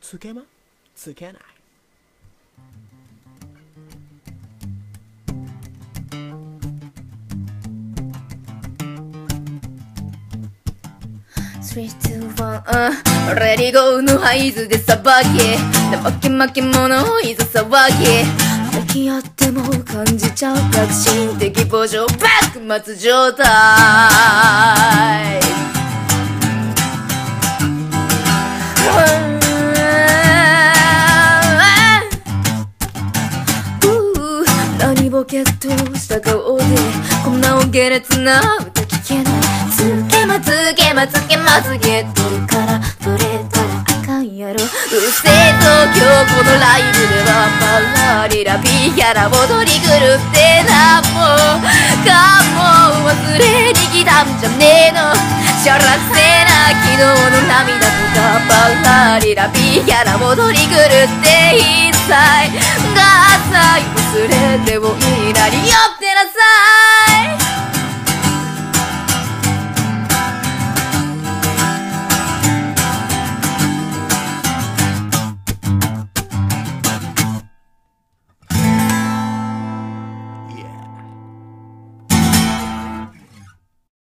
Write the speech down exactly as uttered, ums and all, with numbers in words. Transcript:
つけまつけない。 スリー、ツー、ワン、レディゴーの合図で騒げ。怠け負け者いざ騒げ。抱き合っても感じちゃう革新的暴情幕末状態。何ボケっとした顔でこんなお下劣な歌聞けない。つけまつけまつけまつげとるから取れたらあかんやろ。うるせえ東京このライブではパラリラピーやら踊り狂ってなんもかも忘れに来たんじゃねえの。しょらせな昨日の涙とかパラリラピーやら踊り狂って一切ダサい忘れてもいいなりよってなさい。